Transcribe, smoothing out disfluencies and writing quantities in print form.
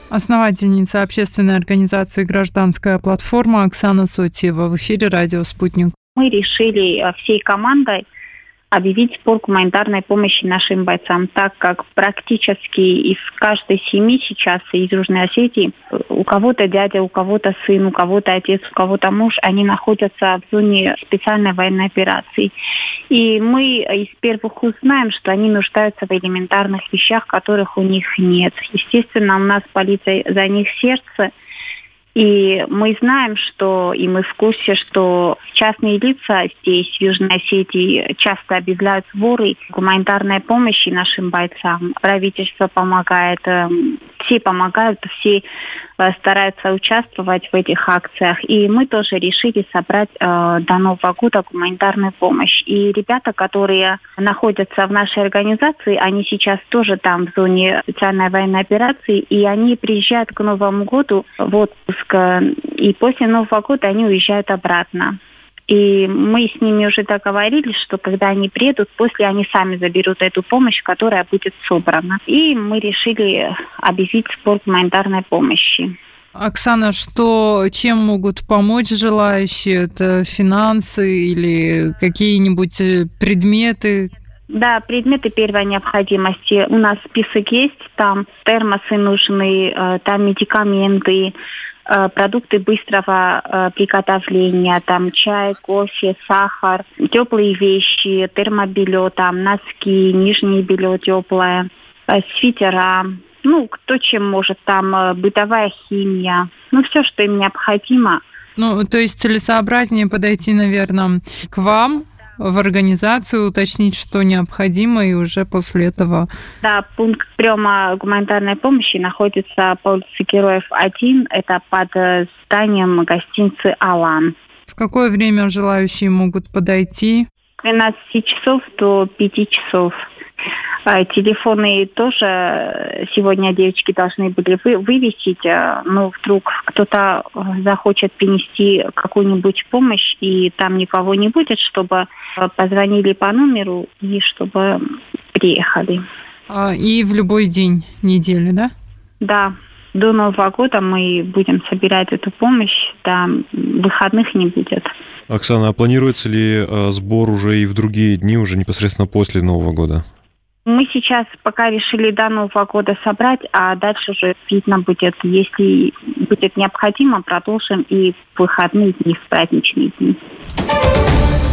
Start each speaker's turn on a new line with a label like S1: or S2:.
S1: Основательница общественной организации «Гражданская платформа» Оксана Сотиева в эфире «Радио Спутник».
S2: Мы решили всей командой объявить сбор гуманитарной помощи нашим бойцам, так как практически из каждой семьи сейчас из Южной Осетии у кого-то дядя, у кого-то сын, у кого-то отец, у кого-то муж, они находятся в зоне специальной военной операции. И мы из первых уст знаем, что они нуждаются в элементарных вещах, которых у них нет. Естественно, у нас болит за них сердце. И мы знаем, и мы в курсе, что частные лица здесь, в Южной Осетии, часто объявляют сборы гуманитарной помощи нашим бойцам. Правительство помогает, все помогают, все стараются участвовать в этих акциях. И мы тоже решили собрать до Нового года гуманитарную помощь. И ребята, которые находятся в нашей организации, они сейчас тоже там в зоне специальной военной операции, и они приезжают к Новому году в отпуск. И после Нового года они уезжают обратно. И мы с ними уже договорились, что когда они приедут, после они сами заберут эту помощь, которая будет собрана. И мы решили объявить сбор гуманитарной помощи.
S1: Оксана, чем могут помочь желающие? Это финансы или какие-нибудь предметы?
S2: Да, предметы первой необходимости. У нас список есть, там термосы нужны, там медикаменты, продукты быстрого приготовления, там чай, кофе, сахар, теплые вещи, термобелье, там носки, нижнее белье теплое, свитера, кто чем может, там бытовая химия, все, что им необходимо.
S1: То есть целесообразнее подойти, наверное, к вам в организацию, уточнить, что необходимо, и уже после этого...
S2: Да, пункт приема гуманитарной помощи находится по улице Героев 1, это под зданием гостиницы «Алан».
S1: В какое время желающие могут подойти?
S2: С 12 часов до 5 часов. Телефоны тоже сегодня девочки должны были вывесить, вдруг кто-то захочет принести какую-нибудь помощь, и там никого не будет, чтобы позвонили по номеру и чтобы приехали.
S1: И в любой день недели, да?
S2: Да. До Нового года мы будем собирать эту помощь, выходных не будет.
S3: Оксана, а планируется ли сбор уже и в другие дни, уже непосредственно после Нового года?
S2: Мы сейчас пока решили до Нового года собрать, а дальше уже видно будет, если будет необходимо, продолжим и в выходные дни, в праздничные дни.